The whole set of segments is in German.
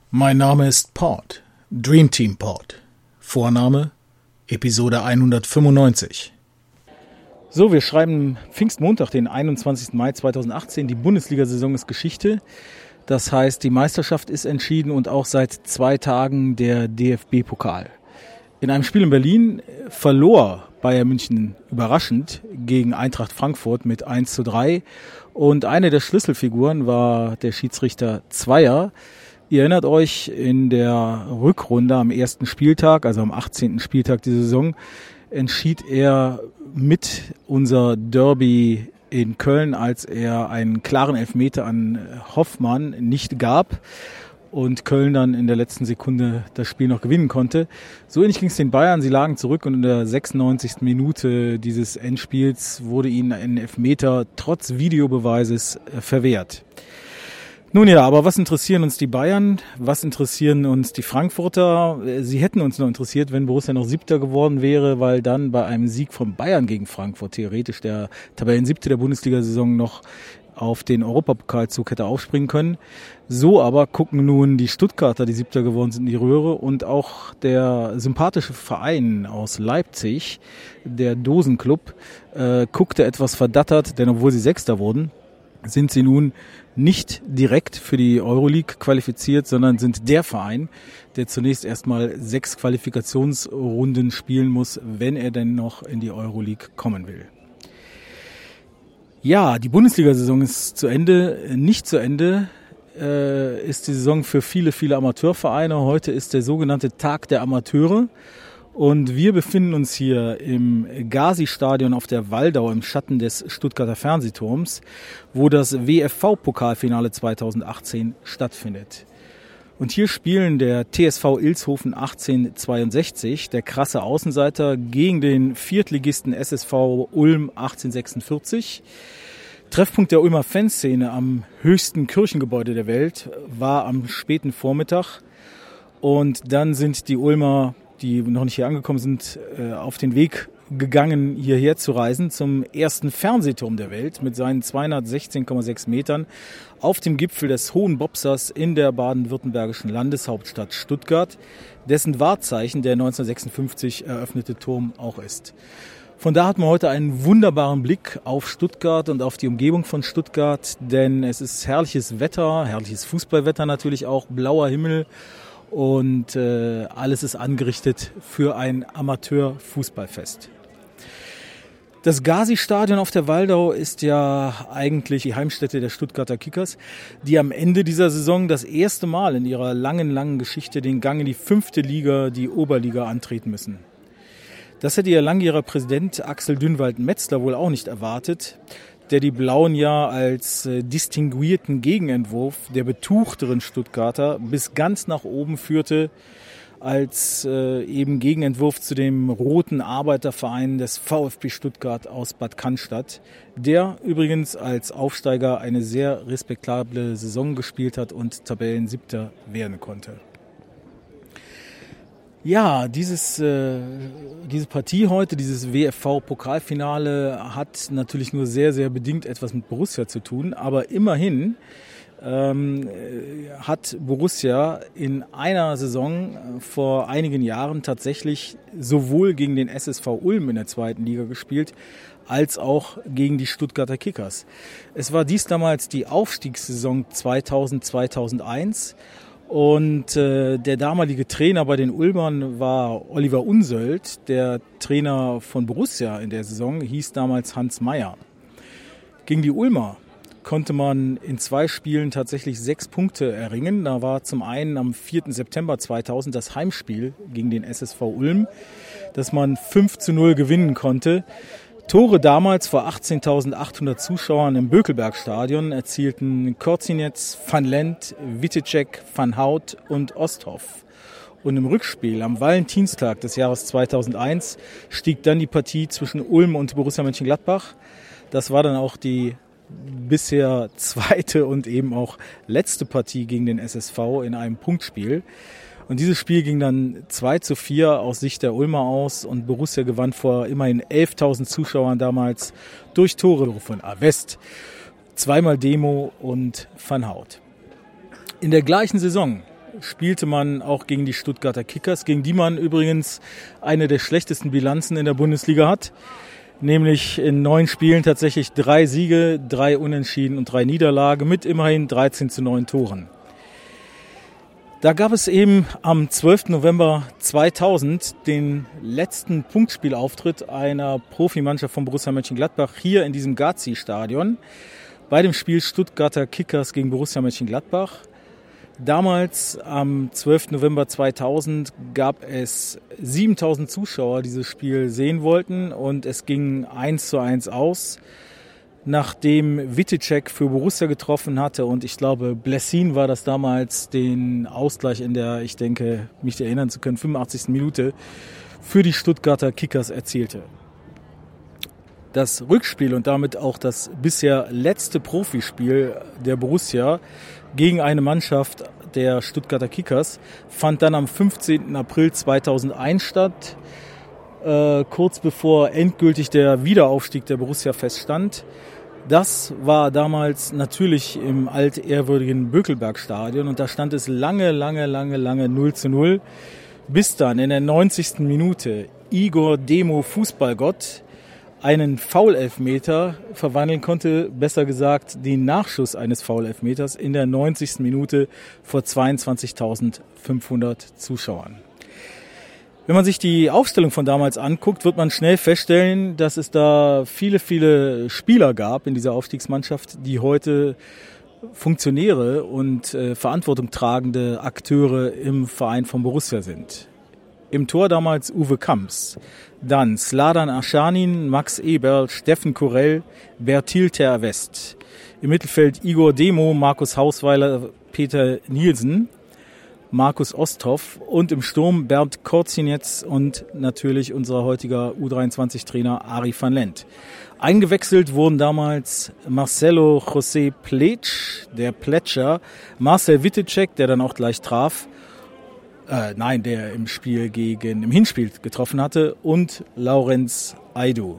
Mein Name ist Port, Dream Team Port. Vorname, Episode 195. So, wir schreiben Pfingstmontag, den 21. Mai 2018. Die Bundesliga-Saison ist Geschichte. Das heißt, die Meisterschaft ist entschieden und auch seit 2 Tagen der DFB-Pokal. In einem Spiel in Berlin verlor Bayern München überraschend gegen Eintracht Frankfurt mit 1:3. Und eine der Schlüsselfiguren war der Schiedsrichter Zweier. Ihr erinnert euch, in der Rückrunde am ersten Spieltag, also am 18. Spieltag dieser Saison, entschied er mit unser Derby in Köln, als er einen klaren Elfmeter an Hoffmann nicht gab und Köln dann in der letzten Sekunde das Spiel noch gewinnen konnte. So ähnlich ging es den Bayern. Sie lagen zurück und in der 96. Minute dieses Endspiels wurde ihnen ein Elfmeter trotz Videobeweises verwehrt. Nun ja, aber was interessieren uns die Bayern? Was interessieren uns die Frankfurter? Sie hätten uns noch interessiert, wenn Borussia noch 7. geworden wäre, weil dann bei einem Sieg von Bayern gegen Frankfurt theoretisch der Tabellen-7. der Bundesliga-Saison noch auf den Europapokalzug hätte aufspringen können. So aber gucken nun die Stuttgarter, die 7. geworden sind, in die Röhre, und auch der sympathische Verein aus Leipzig, der Dosenklub, guckte etwas verdattert, denn obwohl sie 6. wurden, sind sie nun nicht direkt für die Euroleague qualifiziert, sondern sind der Verein, der zunächst erstmal 6 Qualifikationsrunden spielen muss, wenn er denn noch in die Euroleague kommen will. Ja, die Bundesliga-Saison ist zu Ende. Nicht zu Ende ist die Saison für viele, viele Amateurvereine. Heute ist der sogenannte Tag der Amateure. Und wir befinden uns hier im Gazi-Stadion auf der Waldau im Schatten des Stuttgarter Fernsehturms, wo das WFV-Pokalfinale 2018 stattfindet. Und hier spielen der TSV Ilshofen 1862, der krasse Außenseiter, gegen den Viertligisten SSV Ulm 1846. Treffpunkt der Ulmer Fanszene am höchsten Kirchengebäude der Welt war am späten Vormittag. Und dann sind die Ulmer, die noch nicht hier angekommen sind, auf den Weg gegangen, hierher zu reisen zum ersten Fernsehturm der Welt mit seinen 216,6 Metern auf dem Gipfel des Hohen Bopsers in der baden-württembergischen Landeshauptstadt Stuttgart, dessen Wahrzeichen der 1956 eröffnete Turm auch ist. Von da hat man heute einen wunderbaren Blick auf Stuttgart und auf die Umgebung von Stuttgart, denn es ist herrliches Wetter, herrliches Fußballwetter natürlich auch, blauer Himmel. Und alles ist angerichtet für ein Amateurfußballfest. Das Gazi-Stadion auf der Waldau ist ja eigentlich die Heimstätte der Stuttgarter Kickers, die am Ende dieser Saison das erste Mal in ihrer langen Geschichte den Gang in die 5. Liga, die Oberliga, antreten müssen. Das hätte ihr langjähriger Präsident Axel Dünnwald-Metzler wohl auch nicht erwartet, der die Blauen ja als distinguierten Gegenentwurf der betuchteren Stuttgarter bis ganz nach oben führte, als eben Gegenentwurf zu dem roten Arbeiterverein des VfB Stuttgart aus Bad Cannstatt, der übrigens als Aufsteiger eine sehr respektable Saison gespielt hat und Tabellen-7. werden konnte. Ja, diese Partie heute, dieses WFV-Pokalfinale hat natürlich nur sehr, sehr bedingt etwas mit Borussia zu tun, aber immerhin hat Borussia in einer Saison vor einigen Jahren tatsächlich sowohl gegen den SSV Ulm in der 2. Liga gespielt, als auch gegen die Stuttgarter Kickers. Es war dies damals die Aufstiegssaison 2000-2001 und der damalige Trainer bei den Ulmern war Oliver Unsöld. Der Trainer von Borussia in der Saison hieß damals Hans Meyer. Gegen die Ulmer konnte man in 2 Spielen tatsächlich 6 Punkte erringen. Da war zum einen am 4. September 2000 das Heimspiel gegen den SSV Ulm, das man 5:0 gewinnen konnte. Tore damals vor 18.800 Zuschauern im Bökelbergstadion erzielten Korzinetz, Van Lent, Wittecek, Van Hout und Osthoff. Und im Rückspiel am Valentinstag des Jahres 2001 stieg dann die Partie zwischen Ulm und Borussia Mönchengladbach. Das war dann auch die bisher 2. und eben auch letzte Partie gegen den SSV in einem Punktspiel. Und dieses Spiel ging dann 2:4 aus Sicht der Ulmer aus und Borussia gewann vor immerhin 11.000 Zuschauern damals durch Tore von Avest, zweimal Demo und Van Hout. In der gleichen Saison spielte man auch gegen die Stuttgarter Kickers, gegen die man übrigens eine der schlechtesten Bilanzen in der Bundesliga hat. Nämlich in 9 Spielen tatsächlich 3 Siege, 3 Unentschieden und 3 Niederlagen mit immerhin 13:9 Toren. Da gab es eben am 12. November 2000 den letzten Punktspielauftritt einer Profimannschaft von Borussia Mönchengladbach hier in diesem Gazi-Stadion bei dem Spiel Stuttgarter Kickers gegen Borussia Mönchengladbach. Damals, am 12. November 2000, gab es 7000 Zuschauer, die dieses Spiel sehen wollten, und es ging 1:1 aus, nachdem Wittecek für Borussia getroffen hatte und ich glaube, Blessin war das damals, den Ausgleich in der, ich denke, mich erinnern zu können, 85. Minute für die Stuttgarter Kickers erzielte. Das Rückspiel und damit auch das bisher letzte Profispiel der Borussia gegen eine Mannschaft der Stuttgarter Kickers fand dann am 15. April 2001 statt, kurz bevor endgültig der Wiederaufstieg der Borussia feststand. Das war damals natürlich im altehrwürdigen Bökelbergstadion und da stand es lange 0:0, bis dann in der 90. Minute Igor Demo, Fußballgott, einen Foul-Elfmeter verwandeln konnte, besser gesagt den Nachschuss eines Foul-Elfmeters in der 90. Minute vor 22.500 Zuschauern. Wenn man sich die Aufstellung von damals anguckt, wird man schnell feststellen, dass es da viele Spieler gab in dieser Aufstiegsmannschaft, die heute Funktionäre und Verantwortung tragende Akteure im Verein von Borussia sind. Im Tor damals Uwe Kamps, dann Sladan Aschanin, Max Eberl, Steffen Korell, Bertil Terwest. Im Mittelfeld Igor Demo, Markus Hausweiler, Peter Nielsen, Markus Osthoff und im Sturm Bernd Korzinetz und natürlich unser heutiger U23-Trainer Arie van Lent. Eingewechselt wurden damals Marcelo José Pletsch, der Plätscher, Marcel Wittecek, der dann auch gleich traf, der im Hinspiel getroffen hatte, und Laurenz Aidu.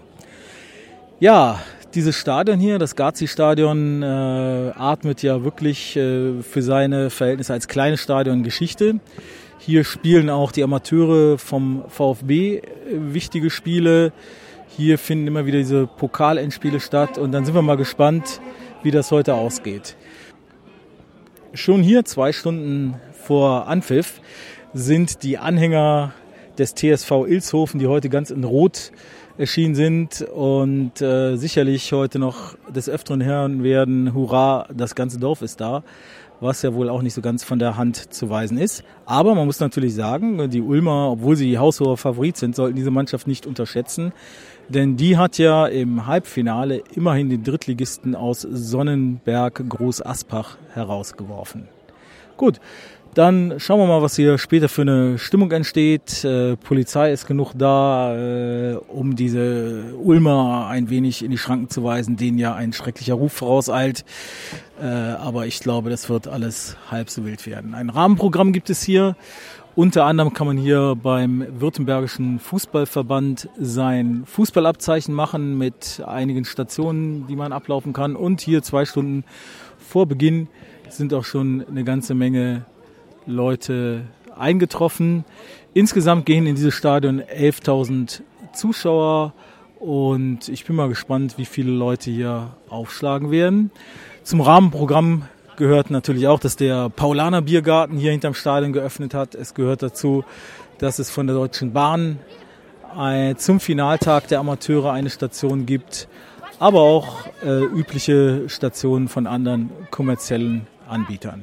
Ja, dieses Stadion hier, das Gazi-Stadion, atmet ja wirklich für seine Verhältnisse als kleines Stadion Geschichte. Hier spielen auch die Amateure vom VfB wichtige Spiele. Hier finden immer wieder diese Pokalendspiele statt und dann sind wir mal gespannt, wie das heute ausgeht. Schon hier 2 Stunden vor Anpfiff sind die Anhänger des TSV Ilshofen, die heute ganz in Rot erschienen sind und sicherlich heute noch des Öfteren hören werden, Hurra, das ganze Dorf ist da, was ja wohl auch nicht so ganz von der Hand zu weisen ist. Aber man muss natürlich sagen, die Ulmer, obwohl sie haushoher Favorit sind, sollten diese Mannschaft nicht unterschätzen, denn die hat ja im Halbfinale immerhin den Drittligisten aus Sonnenberg Groß Aspach herausgeworfen. Gut. Dann schauen wir mal, was hier später für eine Stimmung entsteht. Polizei ist genug da, um diese Ulmer ein wenig in die Schranken zu weisen, denen ja ein schrecklicher Ruf vorauseilt. Aber ich glaube, das wird alles halb so wild werden. Ein Rahmenprogramm gibt es hier. Unter anderem kann man hier beim Württembergischen Fußballverband sein Fußballabzeichen machen mit einigen Stationen, die man ablaufen kann. Und hier 2 Stunden vor Beginn sind auch schon eine ganze Menge Leute eingetroffen. Insgesamt gehen in dieses Stadion 11.000 Zuschauer und ich bin mal gespannt, wie viele Leute hier aufschlagen werden. Zum Rahmenprogramm gehört natürlich auch, dass der Paulaner Biergarten hier hinterm Stadion geöffnet hat. Es gehört dazu, dass es von der Deutschen Bahn zum Finaltag der Amateure eine Station gibt, aber auch übliche Stationen von anderen kommerziellen Anbietern.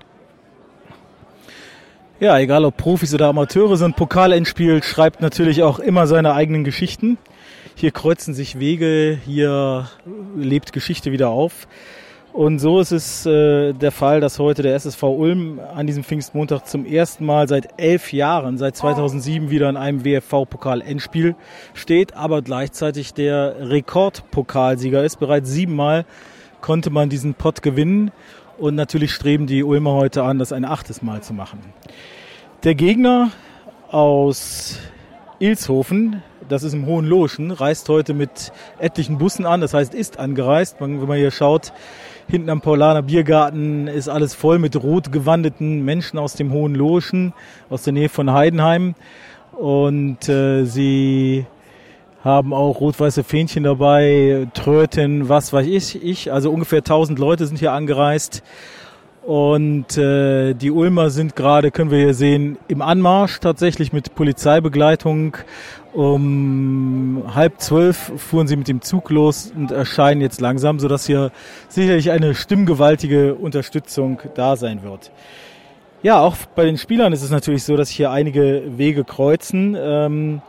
Ja, egal ob Profis oder Amateure, so ein Pokalendspiel schreibt natürlich auch immer seine eigenen Geschichten. Hier kreuzen sich Wege, hier lebt Geschichte wieder auf. Und so ist es der Fall, dass heute der SSV Ulm an diesem Pfingstmontag zum ersten Mal seit 11 Jahren, seit 2007 wieder in einem WFV-Pokal-Endspiel steht, aber gleichzeitig der Rekordpokalsieger ist. Bereits 7 Mal konnte man diesen Pott gewinnen. Und natürlich streben die Ulmer heute an, das ein 8. Mal zu machen. Der Gegner aus Ilshofen, das ist im Hohenlohen, reist heute mit etlichen Bussen an, das heißt ist angereist. Wenn man hier schaut, hinten am Paulaner Biergarten ist alles voll mit rot gewandeten Menschen aus dem Hohenlohen, aus der Nähe von Heidenheim. Und sie haben auch rot-weiße Fähnchen dabei, Tröten, was weiß ich. Also ungefähr 1000 Leute sind hier angereist. Und die Ulmer sind gerade, können wir hier sehen, im Anmarsch tatsächlich mit Polizeibegleitung. Um 11:30 fuhren sie mit dem Zug los und erscheinen jetzt langsam, sodass hier sicherlich eine stimmgewaltige Unterstützung da sein wird. Ja, auch bei den Spielern ist es natürlich so, dass hier einige Wege kreuzen.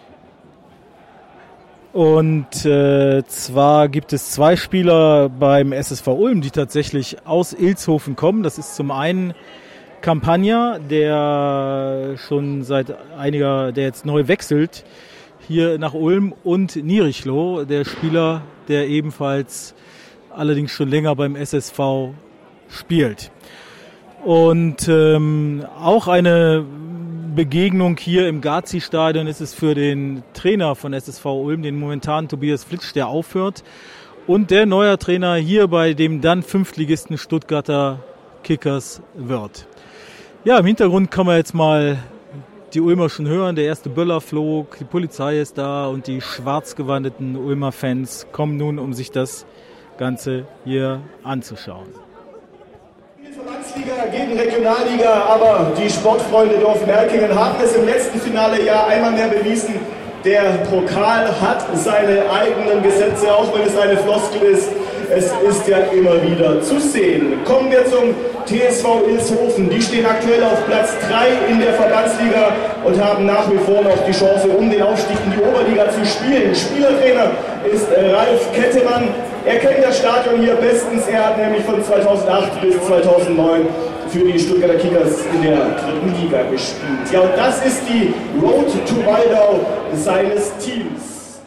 Und zwar gibt es 2 Spieler beim SSV Ulm, die tatsächlich aus Ilshofen kommen. Das ist zum einen Campagna, der schon der jetzt neu wechselt hier nach Ulm, und Nirichlo, der Spieler, der ebenfalls allerdings schon länger beim SSV spielt. Und auch eine Begegnung hier im Gazi-Stadion ist es für den Trainer von SSV Ulm, den momentanen Tobias Flitsch, der aufhört, und der neue Trainer hier bei dem dann Fünftligisten Stuttgarter Kickers wird. Ja, im Hintergrund kann man jetzt mal die Ulmer schon hören. Der erste Böller flog, die Polizei ist da und die schwarz gewandeten Ulmer Fans kommen nun, um sich das Ganze hier anzuschauen. Verbandsliga gegen Regionalliga, aber die Sportfreunde Dorf-Merkingen haben es im letzten Finale ja einmal mehr bewiesen. Der Pokal hat seine eigenen Gesetze, auch wenn es eine Floskel ist. Es ist ja immer wieder zu sehen. Kommen wir zum TSV Ilshofen. Die stehen aktuell auf Platz 3 in der Verbandsliga und haben nach wie vor noch die Chance, um den Aufstieg in die Oberliga zu spielen. Spielertrainer ist Ralf Kettemann. Er kennt das Stadion hier bestens. Er hat nämlich von 2008 bis 2009 für die Stuttgarter Kickers in der 3. Liga gespielt. Ja, und das ist die Road to Waldau seines Teams.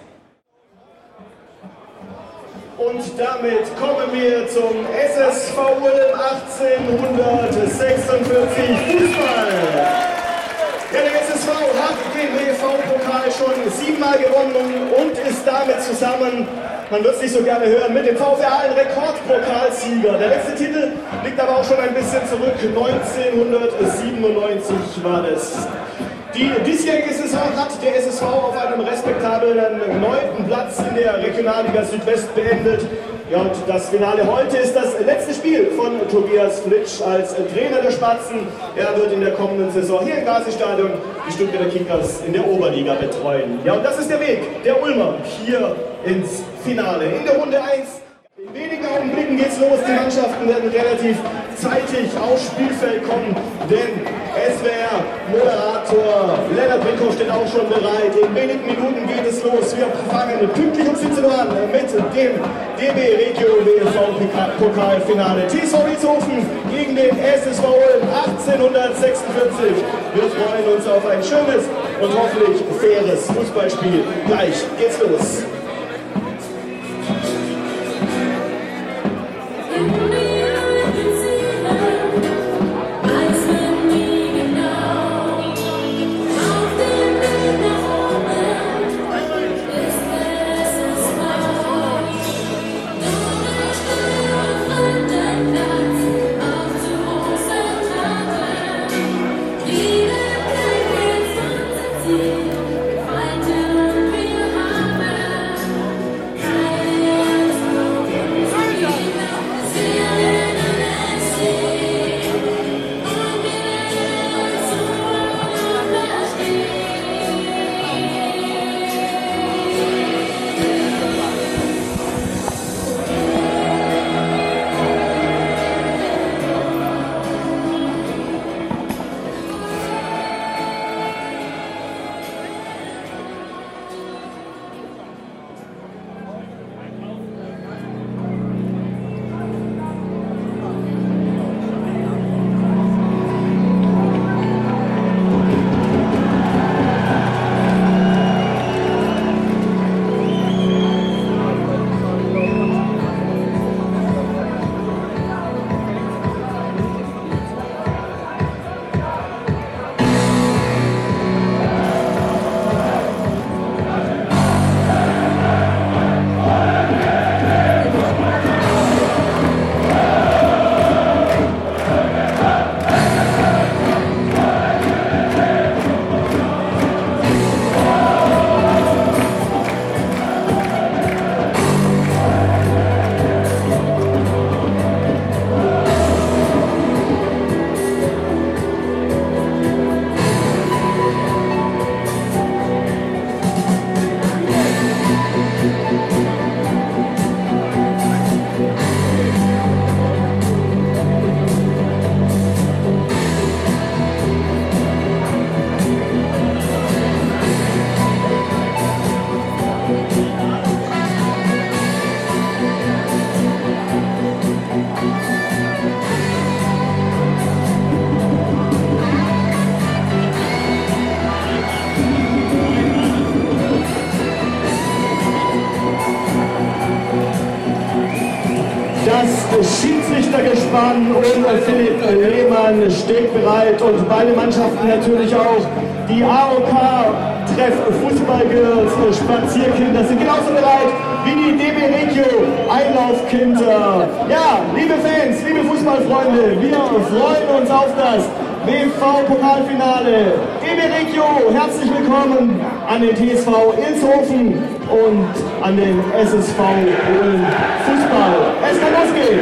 Und damit kommen wir zum SSV Ulm 1846 Fußball. Ja, der SSV hat den WV-Pokal schon 7-mal gewonnen und ist damit zusammen, man wird es nicht so gerne hören, mit dem VfR ein Rekordpokalsieger. Der letzte Titel liegt aber auch schon ein bisschen zurück. 1997 war das. Die diesjährige Saison hat der SSV auf einem respektablen 9. Platz in der Regionalliga Südwest beendet. Ja, und das Finale heute ist das letzte Spiel von Tobias Flitsch als Trainer der Spatzen. Er wird in der kommenden Saison hier im Gazi-Stadion die Stuttgarter Kickers in der Oberliga betreuen. Ja, und das ist der Weg der Ulmer hier ins Finale. In der Runde 1. In wenigen Augenblicken geht's los. Die Mannschaften werden relativ zeitig aufs Spielfeld kommen, denn SWR-Moderator Lennart Brinkhoff steht auch schon bereit. In wenigen Minuten geht es los. Wir fangen pünktlich um 17 Uhr an mit dem DB Regio WSV-Pokalfinale. TSV Ilshofen gegen den SSV Ulm 1846. Wir freuen uns auf ein schönes und hoffentlich faires Fußballspiel. Gleich geht's los. Hoffmann und Philipp Lehmann steht bereit und beide Mannschaften natürlich auch. Die AOK Treff Fußballgirls, Spazierkinder sind genauso bereit wie die DB Regio Einlaufkinder. Ja, liebe Fans, liebe Fußballfreunde, wir freuen uns auf das WV-Pokalfinale. DB Regio, herzlich willkommen an den TSV Ilshofen und an den SSV Polen Fußball. Es kann losgehen.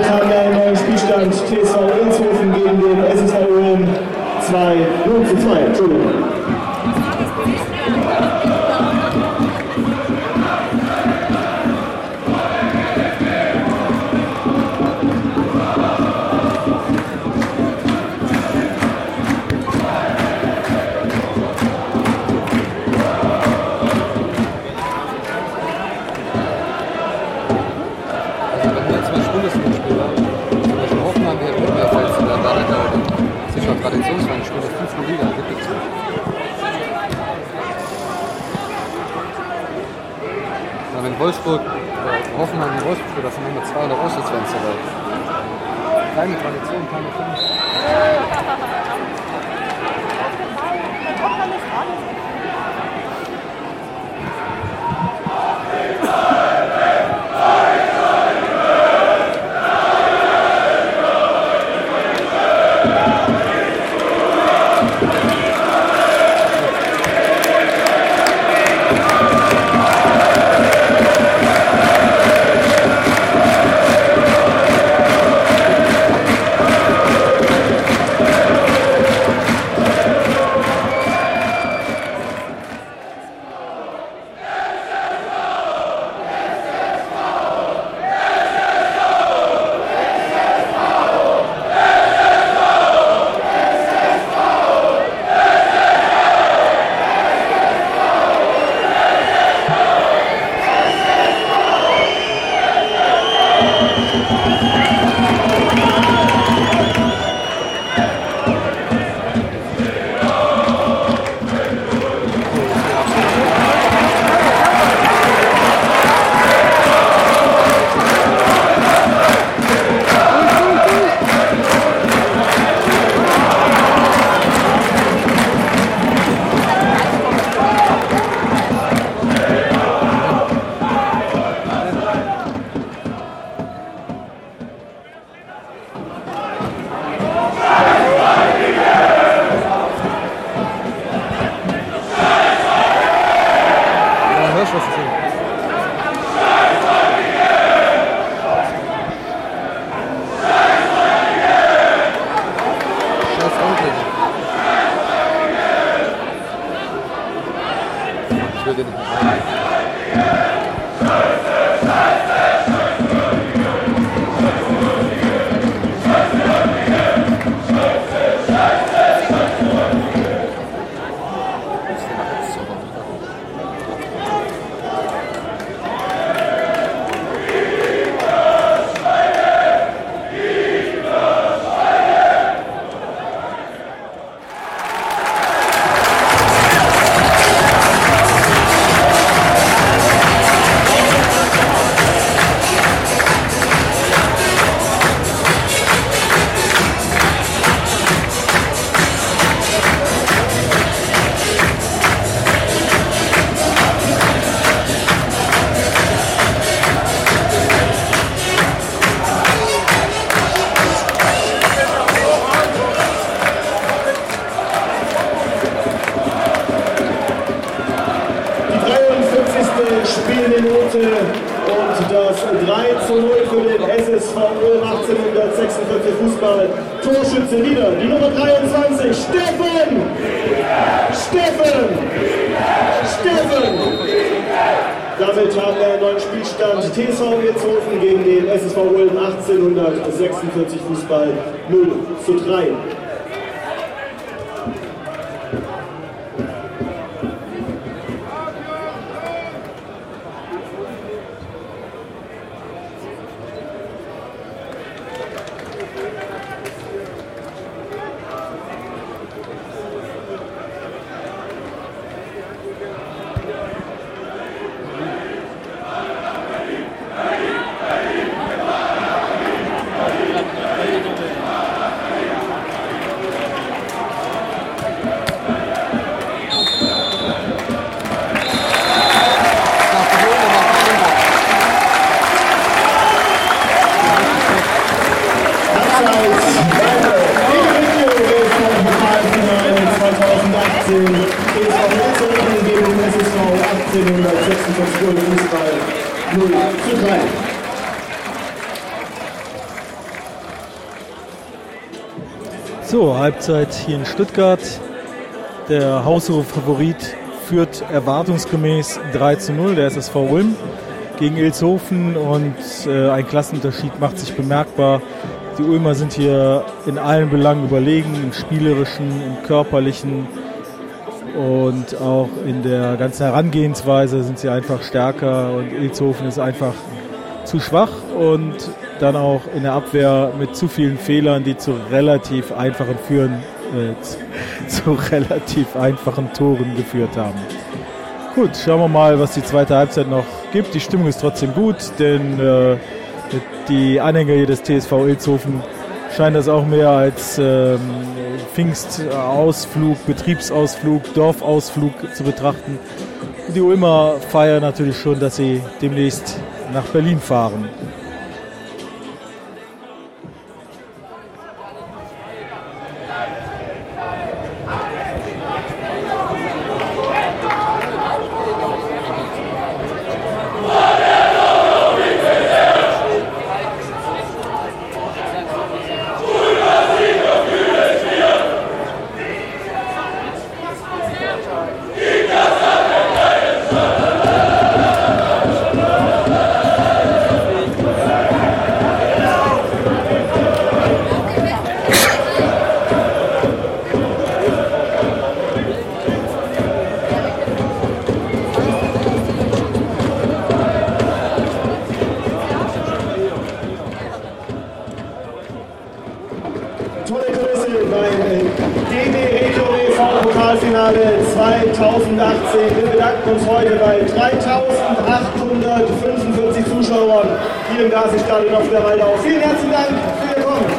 Damit haben wir einen neuen Spielstand. TSV Ilshofen gegen den SSV Ulm 2-0:2. Entschuldigung. Traditionsverein spielt in der 5. Liga, wirklich so. Wenn Wolfsburg, Hoffenheim in Wolfsburg spielt, das sind immer 200 Auswärtsfans dabei. Keine Tradition, keine Fans. Spielminute und das 3:0 für den SSV Ulm 1846 Fußball. Torschütze wieder, die Nummer 23, Steffen! Damit haben wir einen neuen Spielstand. TSV Ilshofen gegen den SSV Ulm 1846 Fußball 0:3. So, Halbzeit hier in Stuttgart. Der haushohe Favorit führt erwartungsgemäß 3:0, der SSV Ulm gegen Ilshofen, und ein Klassenunterschied macht sich bemerkbar. Die Ulmer sind hier in allen Belangen überlegen, im spielerischen, im körperlichen und auch in der ganzen Herangehensweise sind sie einfach stärker, und Ilshofen ist einfach zu schwach und dann auch in der Abwehr mit zu vielen Fehlern, die zu relativ einfachen Toren geführt haben. Gut, schauen wir mal, was die zweite Halbzeit noch gibt. Die Stimmung ist trotzdem gut, denn die Anhänger hier des TSV Ilshofen scheinen das auch mehr als Pfingstausflug, Betriebsausflug, Dorfausflug zu betrachten. Und die Ulmer feiern natürlich schon, dass sie demnächst nach Berlin fahren. Tolle Grüße beim DB Regio e.V. Pokalfinale 2018. Wir bedanken uns heute bei 3.845 Zuschauern hier im Gazi-Stadion auf der Waldau. Vielen herzlichen Dank für Ihr Kommen.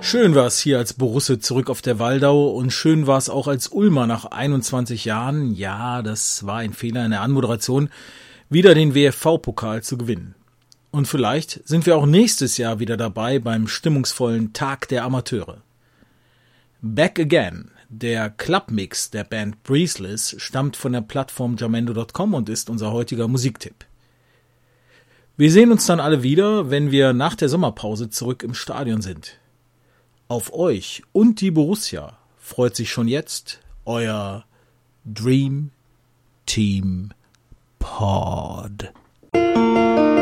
Schön war es hier als Borusse zurück auf der Waldau und schön war es auch als Ulmer nach 21 Jahren, ja, das war ein Fehler in der Anmoderation, wieder den WFV-Pokal zu gewinnen. Und vielleicht sind wir auch nächstes Jahr wieder dabei beim stimmungsvollen Tag der Amateure. Back Again, der Clubmix der Band Breathless, stammt von der Plattform jamendo.com und ist unser heutiger Musiktipp. Wir sehen uns dann alle wieder, wenn wir nach der Sommerpause zurück im Stadion sind. Auf euch und die Borussia freut sich schon jetzt euer Dream Team Pod.